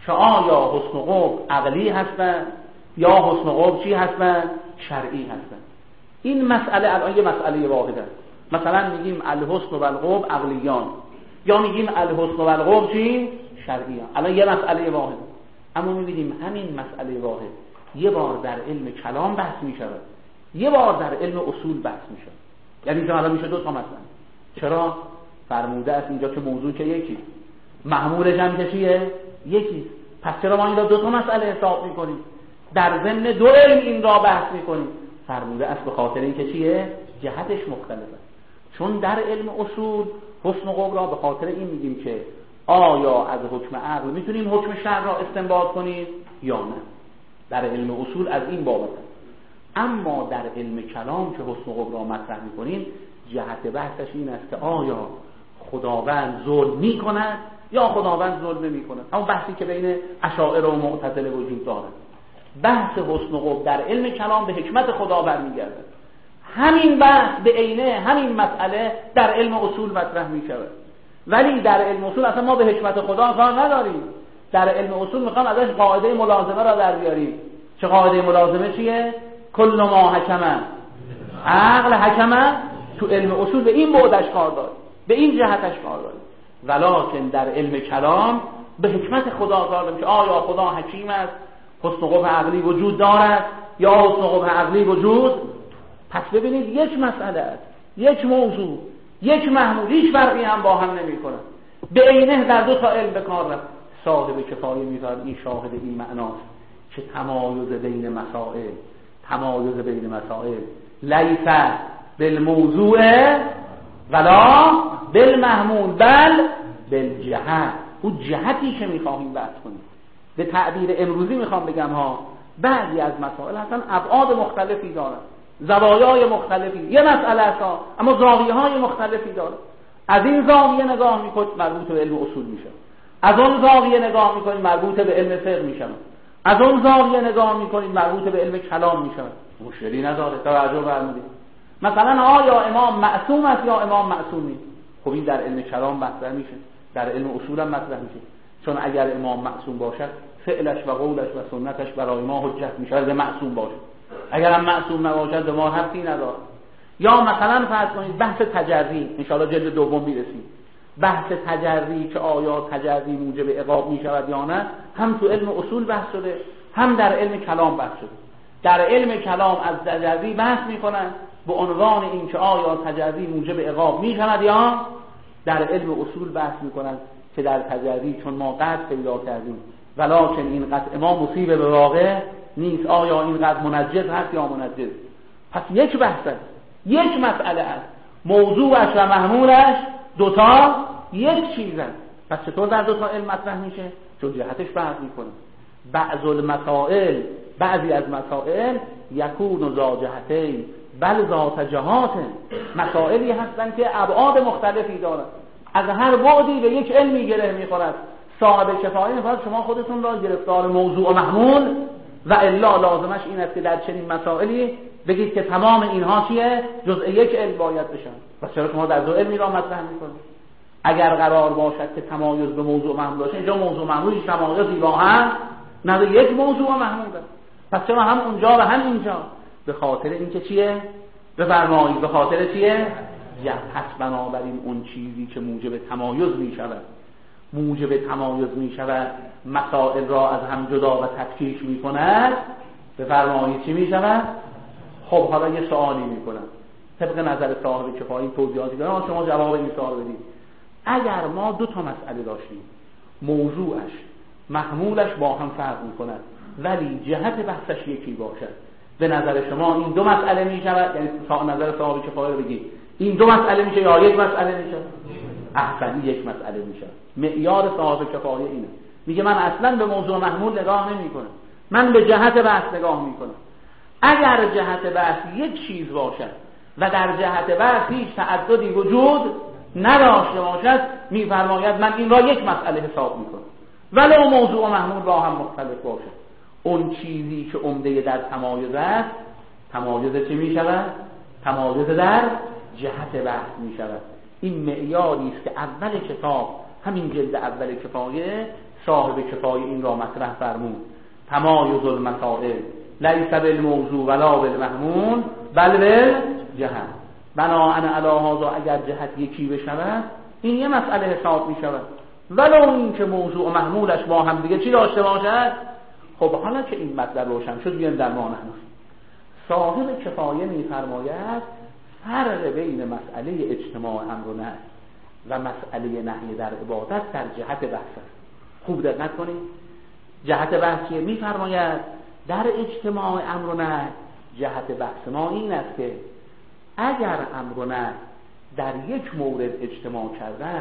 که آیا حسن و قبح عقلی هستن یا حسن و قبح چی هستن؟ شرعی هستن. این مسئله الان یه مسئله واحد است. مثلا میگیم الحسن و القبح عقلیان، یا میگیم الحسن و القبح چی؟ شرعیان. الان یه مسئله واحد، اما میبینیم همین مسئله واحد یه بار در علم کلام بحث میشود، یه بار در علم اصول بحث میشه. یعنی اینجا الان میشه دو تا مثلا. چرا؟ فرموده است اینجا که موضوع که یکی، محمولش هم که چیه؟ یکی. پس چرا ما اینجا دو تا مسئله حساب میکنیم؟ در ضمن دو علم این را بحث میکنیم. فرموده است به خاطر اینکه چیه؟ جهتش مختلفه. چون در علم اصول حسن و قبح را به خاطر این میگیم که آیا از حکم عقل میتونیم حکم شرع را استنباط کنیم یا نه. در علم اصول از این بابت. اما در علم کلام که حسن و قبح را مطرح میکنیم، جهت بحثش این است که آیا خداوند ظلم میکند یا خداوند ظلم نمیکند. اما بحثی که بین اشاعره و معتزله وجود دارد، بحث حسن و قبح در علم کلام به حکمت خدا برمیگردد. همین بحث به عینه همین مسئله در علم اصول مطرح میشود، ولی در علم اصول اصلا ما به حکمت خدا کار نداریم. در علم اصول میخوام ازش قاعده ملازمه را در بیاریم. چه قاعده ملازمه چیه؟ کل ما حکمه عقل حکمه. تو علم اصول به این بعدش کار داره، به این جهتش کار داره. ولکن در علم کلام به حکمت خدا کار داره که آیا خدا حکیم است، حسن و قبح عقلی وجود دارد یا حسن و قبح عقلی وجود. پس ببینید یک مسئله است، یک موضوع، یک محمول، هیچ فرقی هم با هم نمی‌کنه. به عینه در دو تا علم به کار رفت. صاحب کفایه می‌گوید این شاهد این معناست که تمایز بین مسائل، تمایز بین مسائل لیس بالموضوع ولا بالمحمول بل بالجهت. اون جهتی که می‌خواهیم بحث کنیم. به تعبیر امروزی می‌خوام بگم ها، بعضی از مسائل هستن ابعاد مختلفی دارن، زوایای مختلفی، یه مسئله است اما زاویه‌های مختلفی داره. از این زاویه نگاه می‌کنید مربوط به علم اصول میشه، از اون زاویه نگاه می‌کنید مربوط به علم فقه میشه، از اون زاویه نگاه می‌کنید مربوط به علم کلام میشه. مشکلی نداره. توجه فرمودید. مثلا آیا امام معصوم است یا امام معصوم نیست؟ خب این در علم کلام مطرح میشه، در علم اصول هم مطرح میشه. چون اگر امام معصوم باشد فعلش و قولش و سنتش برای ما حجت میشه اگر معصوم باشه. اگر هم معصوم نباشد به ما حرفی نداره. یا مثلا فرض کنید بحث تجری، ان شاء الله جلد دوم میرسیم. بحث تجری که آیا تجری موجب عقاب میشود یا نه، هم تو علم اصول بحث شده، هم در علم کلام بحث شده. در علم کلام از تجری بحث میکنن به عنوان این که آیا تجری موجب عقاب میشود یا. در علم اصول بحث میکنن که در تجری چون ما قطع پیدا کردیم ولکن این قطع ما مصیبه به واقع نیست، آیا این قطع منجز هست یا منجز. پس یک بحث است، یک مسئله است، موضوعش و محمولش دوتا یک چیز است. پس چطور در دوتا علم مطرح میشه؟ چون جهتش بحث میکنه. بعض المسائل، بعضی از مسائل یکون ذا جهتین بل ذات جهات، مسائلی هستند که ابعاد مختلفی دارند، از هر بعدی به یک علمی گره میخورد. صاحب کفایه میخواد شما خودتون را گرفتار موضوع و محمول و الا لازمش این است که در چنین مسائلی بگید که تمام اینها چیه؟ جزء یک علم باید بشن. پس چرا شما در دو علمی را مطرح میکنید؟ اگر قرار باشد که تمایز به موضوع و محمول باشه، اینجا موضوع و محمول هیچ تمایزی با هم نه، یک موضوع و محمول است. پس چرا هم اونجا و هم اینجا؟ به خاطر اینکه چیه؟ بفرمایید به خاطر چیه؟ یا پس بنابراین اون چیزی که موجب تمایز می شود موجب تمایز می شود مسائل را از هم جدا و تفکیک می کند. بفرمایید چی می شود؟ خب حالا یه سوالی می کنم طبق نظر صاحب کفایه توضیحاتی دارم، شما جواب این سوال بدید. اگر ما دو تا مسئله داشتیم، موضوعش محمولش با هم فرق می کند ولی جهت بحثش یکی باشد، به نظر شما این دو مسئله می شود؟ یعنی نظر صاحب کفایه رو بگید این دو مسئله میشه یا یک مسئله میشه؟ احسن یک مسئله میشه. معیار صاحب کفایه اینه، میگه من اصلا به موضوع محمول نگاه نمی کنم، من به جهت بحث نگاه میکنم. اگر جهت بحث یک چیز باشد و در جهت بحث هیچ تعددی وجود نداشته باشد، میفرماید من این را یک مسئله حساب میکنم ولو موضوع و محمول با هم مختلف باشد. اون چیزی که عمده در تمایز است، تمایز چه میشود؟ تمایز در جهت بحث میشود. این معیاری است که اول کتاب، همین جلد اول کفایه صاحب کفایه این را مطرح فرمود: تمایز المسائل لیس بالموضوع ولا بالمحمول بل بالجهت. بناءً علی هذا اگر جهت یکی بشود این یه مسئله حساب می شود، ولو این که موضوع و محمولش با هم دیگه چی داشته باشد. خب حالا که این مطلب روشن شد بیایم در ما نحن. صاحب کفایه می فرماید فرق بین مسئله اجتماع امر و نهی و مسئله نهی در عبادت در جهت بحث است. خوب دقت کنید. جهت بحث چیه؟ می فرماید در اجتماع امر و نهی جهت بحث ما این است که اگر امر و نهی در یک مورد اجتماع کردن،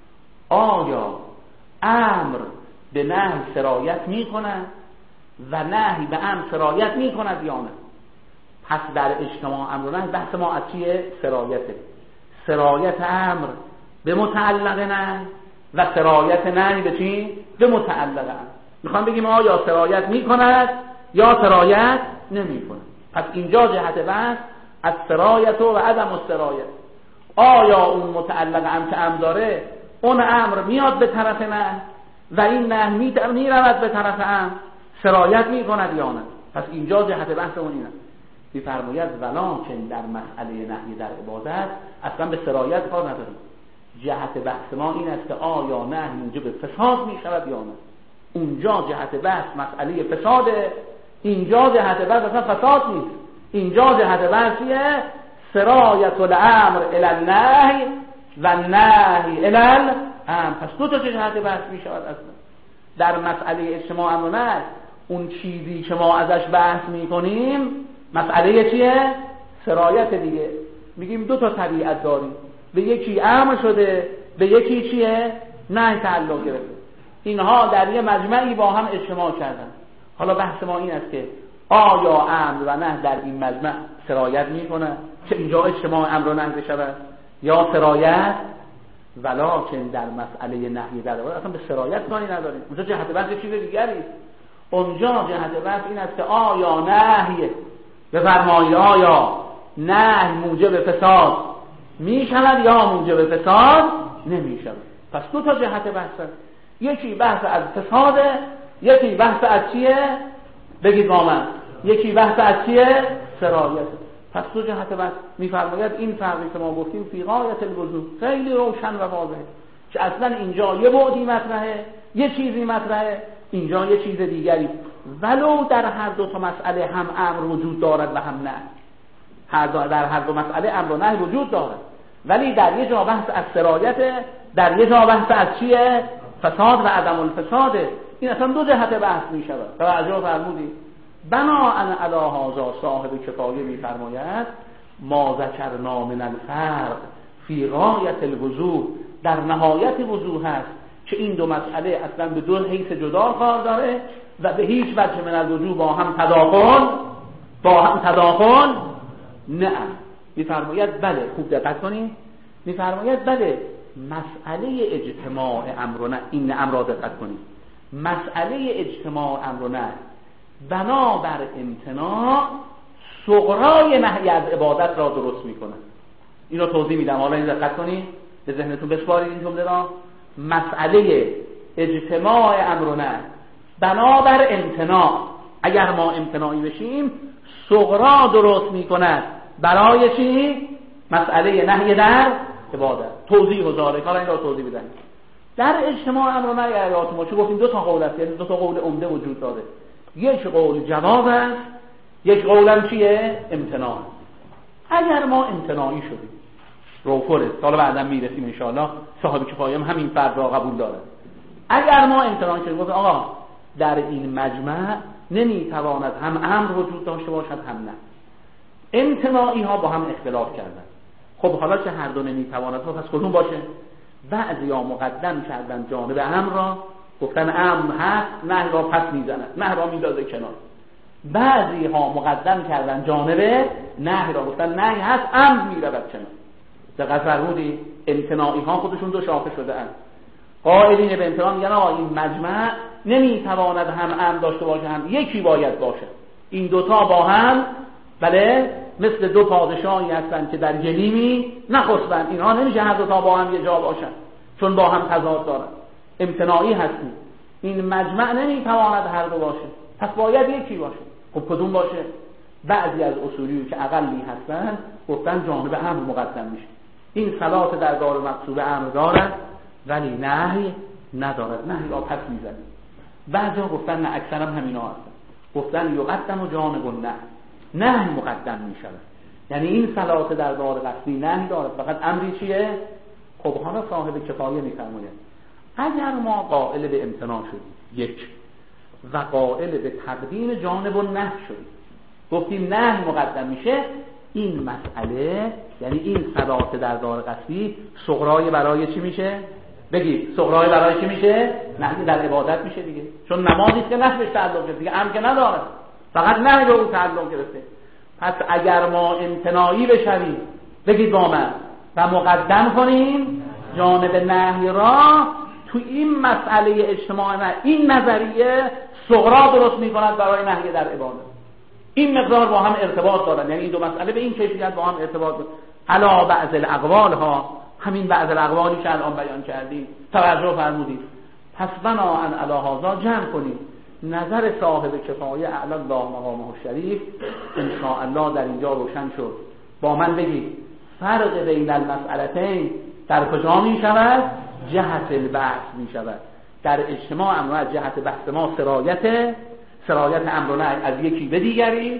آیا امر به نهی سرایت می کند و نهی به امر سرایت می کند یا نه؟ پس در اجتماع امر و نهی بحث ما از چیه؟ سرایته. سرایت امر به متعلق نهی و سرایت نهی به چی؟ به متعلق امر. میخوام بگیم آیا سرایت می کند یا سرایت نمی کند. پس اینجا جهت بحث از سرایت و عدم السرایت. آیا اون متعلق امر که امر داره اون امر میاد به طرف نهی و این نهی می رود به طرف امر، سرایت می کند یا نه؟ پس اینجا جهت بحث اون اینه. می‌فرماید ولکن در مسئله نهی در عبادت اصلا به سرایت کار نداریم. جهت بحث ما این است که آیا نهی موجب فساد می شود یا نه. اونجا جهت بحث مسئله فساده، اینجا جهت بحث اصلا فساد نیست. اینجا جهت بحث چیه؟ سرایت الامر الی النهی و نهی الی الامر. پس دو تا جهت بحث می شود اصلا. در مسئله اجتماع امر و نهی اون چیزی که ما ازش بحث می کنیم مسئله چیه؟ سرایت دیگه. میگیم دو تا طبیعت داریم، به یکی امر شده، به یکی چیه؟ نهی تعلق گرفته. اینها در یه مجمعی با هم اجتماع کردن. حالا بحث ما این است که آیا امر و نهی در این مجمع سرایت میکنه که اینجا اجتماع امر و نهی بشود یا سرایت؟ ولکن در مسئله نهی در عبادت اصلا به سرایت کاری نداریم. اونجا جهت بحث چیز دیگری است. اونجا جهت بحث این است که آیا نهی بفرمایید آیا نهی موجب فساد می شود یا موجب فساد نمی شود. پس دو تا جهت بحث است. یکی بحث از فساده، یکی بحث از چیه؟ بگید با من. یکی بحث از چیه؟ سرایت. پس دو جهت بحث. می‌فرماید این فرقی که ما گفتیم فی غایت الوضوح، خیلی روشن و واضحه که اصلا اینجا یه بعدی مطرحه، یه چیزی مطرحه، اینجا یه چیز دیگری. ولو در هر دو تا مسئله هم امر وجود دارد و هم نه، هر دو در هر دو مسئله امر و نهی وجود دارد، ولی در یه جا بحث از سرایت، در یه جا بحث از چیه؟ فساد و عدم الفساده. این اصلا دو جهت بحث می شود. توجه فرمودید؟ بناءً علی هذا صاحب کفایه می فرماید ما ذکرنا من الفرق فی غایت الوضوح، در نهایت وضوح هست که این دو مسئله اصلا به دو حیث جدا کار داره و به هیچ وجه من الوجوه با هم تداخل با هم تداخل نه. میفرماید بله، خوب دقت کنید، میفرماید بله مسئله اجتماع امر و نهی، این امر را دقت کنید، مسئله اجتماع امر و نهی بنابر امتناع صغرای نهی از عبادت را درست میکنه. این رو توضیح میدم، حالا این دقت کنید، به ذهنتون بسپارید این جمله را. مسئله اجتماع امر و نهی بنابر امتناع، اگر ما امتناعی بشیم صغرا درست میکند برای چی؟ مسئله نهی در عبادت. توضیح و ذالک، حالا این را توضیح بدهیم. در اجتماع امر و نهی آیات ما چه گفتیم؟ دو تا قول است، یعنی دو تا قول عمده وجود داره. یک قول جواب است، یک قولم چیه؟ امتناع. اگر ما امتناعی شدیم روفره، حالا بعدا میرسیم ان شاء الله، صاحب کفایه هم همین فرض را قبول داره. اگر ما امتناعی شدیم گفتیم آقا در این مجمع نمیتواند هم امر وجود داشته باشد هم نه، امتناعی ها با هم اختلاف کردن. خب حالا که هر دو نمیتواند پس کدوم باشه؟ بعضی ها مقدم کردن جانب امر را، گفتن امر هست، نهی را پس میزند، نهی را میندازه کنار. بعضی ها مقدم کردن جانب نهی را، گفتن نهی هست، امر میرود کنار. دقت فرمودید؟ امتناعی ها خودشون دو شاخه شده اند. قائلین به امتناع میگن آقا این مجمع نمیتواند هم امر داشته باشه هم یکی باید باشه. این دوتا با هم بله مثل دو پادشاهی هستند که در گلیمی نخسبند، اینها نمیشه هر دوتا با هم یه جا باشن چون با هم تضاد دارن. امتناعی هستیم، این مجمع نمیتواند هر دو باشه، پس باید یکی باشه. خب کدوم باشه؟ بعضی از اصولی که اقلی هستن گفتن جانب امر مقدم میشه. این صلات در دار مقصود امر دارد ولی نهی ندارد، نهی را پس میزنه. بعضیا گفتن نه، اکثرا همینا هستن، گفتن یقدم و جانب النهی، نهی مقدم میشود. یعنی این صلات در دار قصدی نهی دارد، فقط امری چیه؟ خب حالا صاحب کفایه میفرماید اگر ما قائل به امتناع شدیم یک و قائل به تقدیم جانب النهی شدیم، گفتیم نهی مقدم میشه، این مسئله یعنی این صلات در دار قصدی صغرای برای چی میشه؟ بگید صغرای برای چی میشه؟ نهی در عبادت میشه دیگه، چون نمازی که نهی بهش تعلق گرفته دیگه، امر که نداره، فقط نهی به اون تعلق گرفته. پس اگر ما امتناعی بشویم بگید با من و مقدم کنیم جانب نهی را، تو این مسئله اجتماع نه، این نظریه صغرا درست میکند برای نهی در عبادت. این مقدار با هم ارتباط دارن، یعنی این دو مسئله به این کیفیت با هم ارتباط دارن. علا بعض الاقوال ها، همین بعض الاقوالی که الان بیان کردیم توجه فرمودید. پس بناهن علی هذا جمع کنیم نظر صاحب کفایه اعلی الله مقامه الشریف ان شاء الله در اینجا روشن شد. با من بگید فرق بین المسئلتین در کجا می شود؟ جهت البحث می شود. در اجتماع امر جهت بحث ما سرایت سرایت امر نه از یکی به دیگری،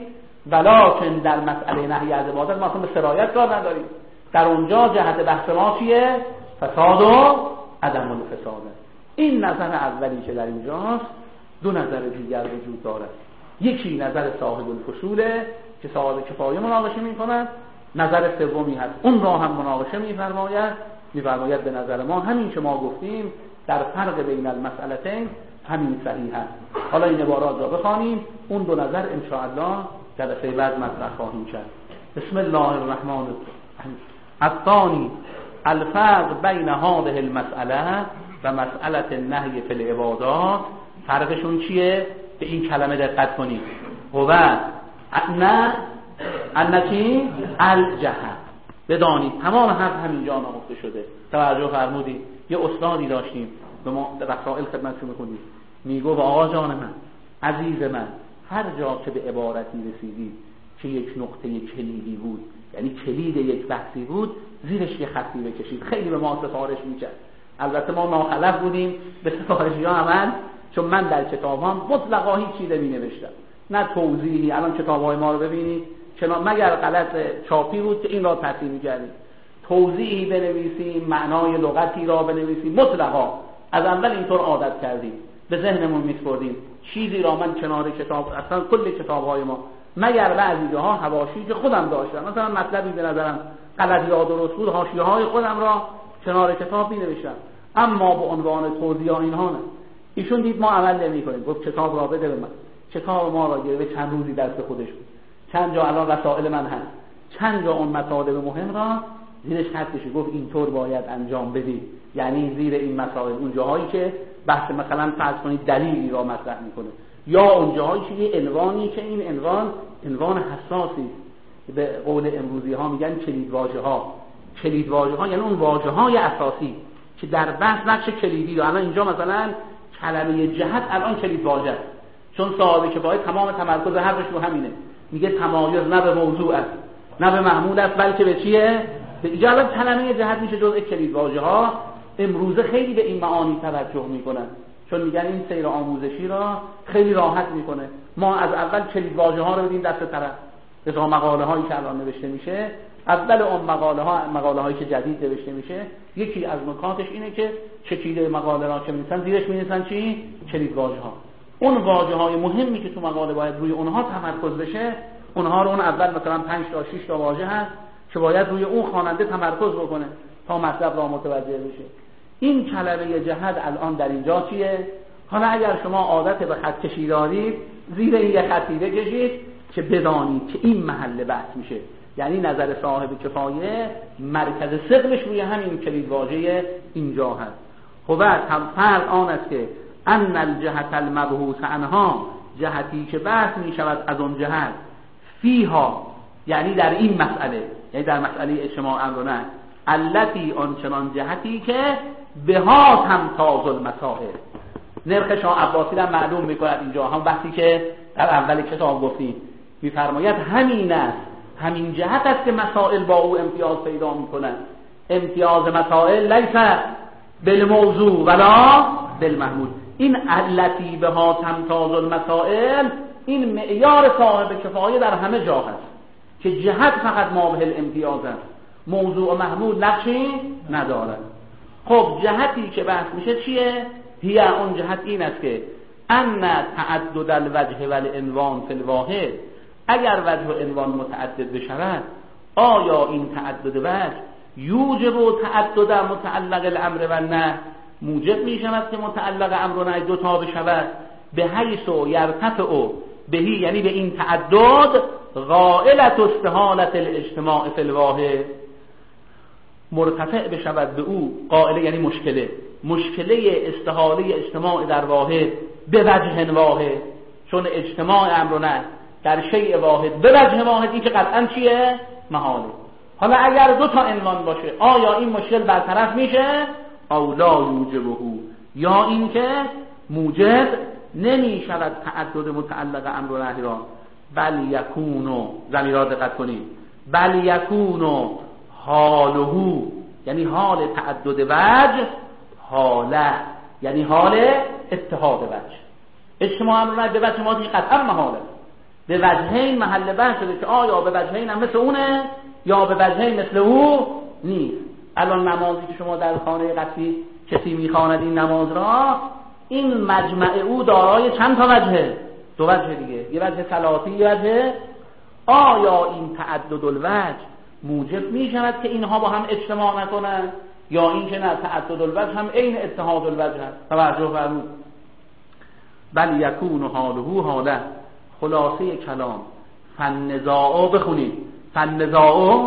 ولکن در مسئله نهی از عبادت ما اصلا به سرایت کار نداریم. در اونجا جهت بحث ما چیه؟ فساد و عدم الفساد. این نظر اولی که در اینجاست. دو نظر دیگر وجود دارد. یکی نظر صاحب الفصوله که صاحب کفایه مناقشه می‌کند، نظر سومی هست اون را هم مناقشه می‌فرماید می‌فرماید به نظر ما همین که ما گفتیم در فرق بین المسئلتین همین صحیح است. حالا این عبارات را بخوانیم، اون دو نظر ان شاء الله جلسه بعد مطرح خواهیم کرد. بسم الله الرحمن الرحیم. الثانی الفرق بین هذه المسئله و مسئله النهی فی العبادات. فرقشون چیه؟ به این کلمه دقت کنید. هو نه انکی الجهت. بدانید تمام حرف همینجا نهفته شده. توجه فرمودید. یه استادی داشتیم به ما رسائل خدمتشون می‌کنیم، میگو آقا جان من، عزیز من، هر جا که به عبارتی رسیدی که یک نقطه کلیدی بود، یعنی کلید یک بحثی بود، زیرش یه خطی بکشید. خیلی به ما سفارش می‌کرد. البته ما ناخلف بودیم به سفارشی‌ها عمل، چون من در کتابام مطلقا هیچ چیزی نمی‌نوشتم، نه توضیحی. الان کتاب‌های ما رو ببینید، چون مگر غلط چاپی بود که این را تصحیح می‌کردیم، توضیحی بنویسیم، معنای لغتی را بنویسیم، مطلقا از اول اینطور عادت کردیم، به ذهنمون می‌سپردیم. چیزی را من کنار کتاب، اصلا کل کتاب‌های ما مگر بعضی جاها حواشی که خودم داشتم، مثلا مطلبی به نظرم غلط یا درست بود، حاشیه‌های خودم را کنار کتاب می‌نوشتم، اما به عنوان توضیح اینها نه. ایشون دید ما عمل نمی‌کنیم، گفت کتاب را بده به من. کتاب ما را گرفت، چند روزی دست خودش بود، چند جا الان رسائل من هست، چند جا اون مطالب مهم را زیرش خط کشید، گفت اینطور باید انجام بدید. یعنی زیر این مسائل اون جاهایی که بحث مثلا فرض کنید دلیلی را مطرح میکنه، یا اون جاهایی که یه عنوانی که این عنوان عنوان حساسی، به قول امروزی ها میگن کلید واژه ها. کلید واژه ها یعنی اون واژه های اساسی که در بحث نقش کلیدی داره. الان اینجا مثلا کلمه جهت الان کلید واژه است، چون صاحب کفایه تمام تمرکز حرفش رو همینه، میگه تمایز نه به موضوع است نه به محمول است بلکه به چیه؟ به ایجاد کلمه جهت میشه جزء کلید واژه ها. امروزه خیلی به این معانی توجه میکنن، چون میگن این سیر آموزشی را خیلی راحت میکنه. ما از اول کلید واژه ها رو بدیم دست طرف. مثلا مقاله هایی که الان نوشته میشه، اول اون مقاله ها مقاله هایی که جدید نوشته میشه، یکی از نکاتش اینه که چکیده مقاله را که می‌نویسن زیرش می‌نویسن چی؟ کلید واژه ها. اون واژه های مهمی که تو مقاله باید روی اونها تمرکز بشه، اونها رو اون اول مثلا پنج تا شش تا واژه هست که باید روی اون خواننده تمرکز بکنه تا مطلب را متوجه بشه. این کلمه جهت الان در اینجا چیه؟ حالا اگر شما عادت به خط کشی دارید، زیر این یه خطی بکشید که بدانید که این محل بحث میشه. یعنی نظر صاحب کفایه مرکز ثقلش روی همین کلید واژه اینجا هست. خب هم فرق آن است که ان الجهت المبحوث عنها، جهتی که بحث می شود از اون جهت، فیها یعنی در این مسئله، یعنی در مسئله اجتماع امر و نهی، التی آنچنان جهتی که بها تمتاز المسائل، نرخ شاه عباسی را معلوم میکند اینجا، هم وقتی که در اول کتاب گفتیم میفرماید همین است، همین جهت است که مسائل با او امتیاز پیدا میکنند. امتیاز مسائل لیس بالموضوع ولا بالمحمول. این علتی به ها تمتاز المسائل، این معیار صاحب کفایه در همه جا هست که جهت فقط مابه الامتیاز است، موضوع و محمول نقشی ندارد. خب جهتی که بحث میشه چیه؟ هی اون جهت این است که ان تعدد الوجه والعنوان فی الواحد، اگر وجه و عنوان متعدد بشود آیا این تعدد وجه یوجب و تعدد متعلق الامر و نه، موجب می شود که متعلق امر و نهی دو تا بشود، به حیث و یرتفع بهی، یعنی به این تعدد غائلت استحالت الاجتماع فی الواحد، مرتفع بشود به او، قائله یعنی مشکله، مشکله استحاله اجتماع در واحد به وجه واحد، چون اجتماع امر و نهی در شیء واحد به وجه واحد این که قطعا چیه؟ محاله. حالا اگر دو تا عنوان باشه آیا این مشکل برطرف میشه؟ او لا یوجبه، یا این که موجب نمی شود تعدد متعلق امر و نهی را، بل یکونو، ضمیر را دقت کنید، بل یکونو حاله، یعنی حال تعدد وجه، حاله یعنی حال اتحاد وجه. اجتماع امر و نهی به وجه ما قطعا محاله، به وجهین محل بحث شده که آیا به وجهین هم مثل اونه یا به وجهین مثل او نیست. الان نمازی که شما در خانه قصی کسی میخواند این نماز را، این مجمع او دارای چند تا وجهه؟ دو وجه دیگه، یه وجه صلاتی، یه وجه. آیا این تعدد الوجه موجب میشود که اینها با هم اجتماع نکنند، یا این که نه، تعدد الوجه هم عین اتحاد الوجه هست؟ توجه فرمود. بل یکون حاله حاله. خلاصه کلام فالنزاع، بخونید فالنزاع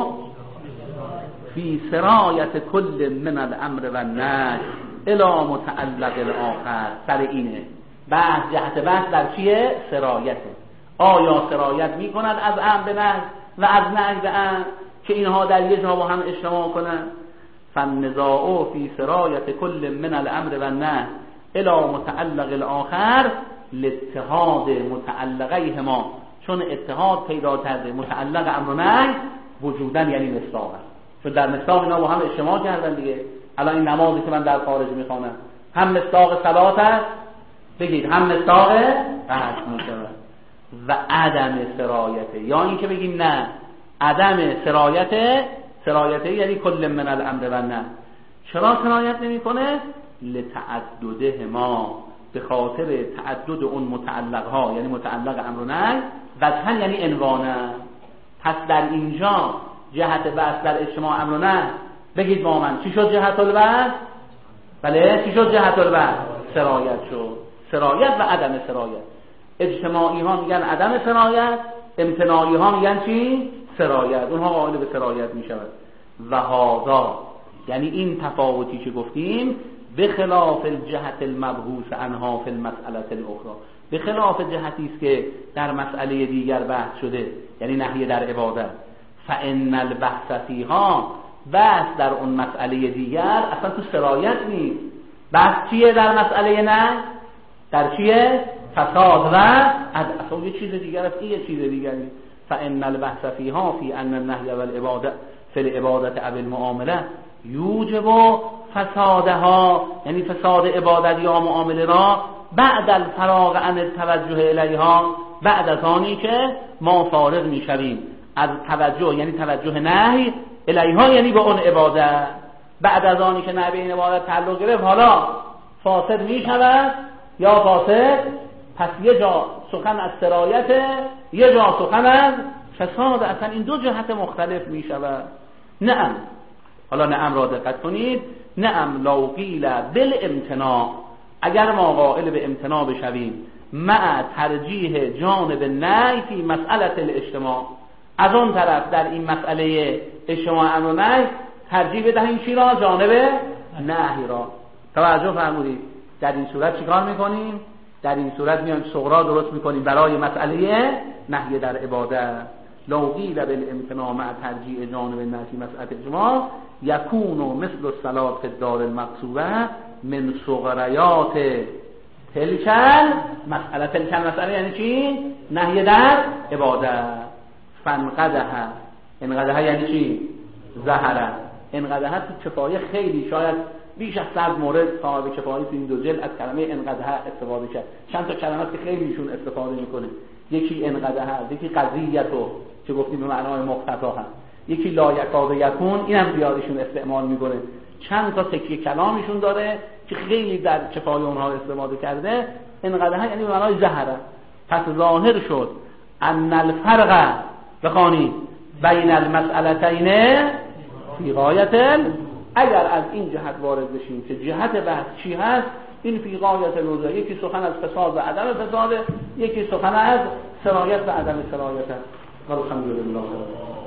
فی سرایت کل من الامر و النهی الی متعلق الاخر. سر اینه بحث، جهت بحث در چیه؟ سرایته. آیا سرایت میکند از امر به نهی و از نهی به امر که اینها در یه جا با هم اجتماع کنند؟ فالنزاع فی سرایت کل من الامر و النهی الی متعلق الاخر لاتحاد متعلقیهما، چون اتحاد پیدا کرده متعلق امر و نهی وجودا یعنی مصداق، چون در مصداق اینا با هم اجتماع کردن دیگه. الان این نمازی که من در خارج میخوانم هم مصداق صلات است، بگید هم مصداق قصد میشود، و عدم سرایته، یا این که بگیم نه، عدم سرایته، سرایته یعنی کل من الامر و نه. چرا سرایت نمیکنه؟ لتعددهما، به خاطر تعدد اون متعلق ها، یعنی متعلق امر و نهی، وجها یعنی عنوانه. پس در اینجا جهت بحث در اجتماع امر و نهی، بگید با من چی شد جهت البحث؟ بله چی شد جهت البحث؟ سرایت شد. سرایت و عدم سرایت. اجتماعی ها میگن عدم سرایت، امتناعی ها میگن چی؟ سرایت. اونها قائل به سرایت میشود. و هذا یعنی این تفاوتی که گفتیم به خلاف الجهت المبحوث عنها فی المسئله الاخرى، به خلاف جهتی است که در مسئله دیگر بحث شده، یعنی نهی در عبادت. فان البحث فیها، بحث در اون مسئله دیگر اصلا تو سرایت نیست. بحث چیه در مسئله نه؟ در چیه؟ فساد و اصلا یه چیز دیگر است، این یه چیز دیگری. فان البحث فیها فی ان النهی والعباده فی العبادت او المعامله یوجب فسادها، یعنی فساد عبادت یا معامله را بعد الفراغ عن التوجه الیها، بعد از آنی که ما فارغ میشویم از توجه، یعنی توجه نهی الیها یعنی به اون عبادت، بعد از آنی که نهی به این عبادت تعلق گرفت حالا فاسد میشود یا فاسد. پس یه جا سخن از سرایت، یه جا سخن از فساد. اصلا این دو جهت مختلف میشود. نعم، حالا نعم را دقت کنید، نعم لو قیل بالامتناع، اگر ما قائل به امتناع بشویم مع ترجیح جانب نهی فی مسئله الاجتماع، از اون طرف در این مسئله اجتماع امر و نهی ترجیح بدهیم چی را؟ جانب نهی را. توجه فرمودید. در این صورت چیکار میکنیم؟ در این صورت میایم صغرا درست میکنیم برای مسئله نهی در عبادت. لو قیل بالامتناع مع ترجیح جانب نهی فی مسئله اجتماع یکون مثل الصلاة فی الدار المقصوبه من صغریات تلکل مسئله. تلکل مسئله یعنی چی؟ نهی در عبادت. فانقدح، انقدح یعنی چی؟ ظهره. انقدح تو کفایه خیلی شاید بیش از صد مورد صاحب کفایه تو این دو جلد از کلمه انقدح استفاده کرد. چند تا کلمه که خیلیشون استفاده میکنه. یکی انقدح، یکی قضیتو که گفتیم به معنای مقتضا هست، یکی لا یکاد یکون، اینم زیادشون استعمال میکنه. چند تا تکیه کلامیشون داره که خیلی در کفایه اونها استفاده کرده. انقدح یعنی به معنای ظهره. پس ظاهر شد ان الفرق بخوانی بین المسئلتین فی غایت. اگر از این جهت وارد بشیم که جهت بحث چی هست، این فی غایت الوضوح، یکی سخن از فساد و عدم فساد، یکی سخن از سرایت و عدم سرایت است. والحمدلله.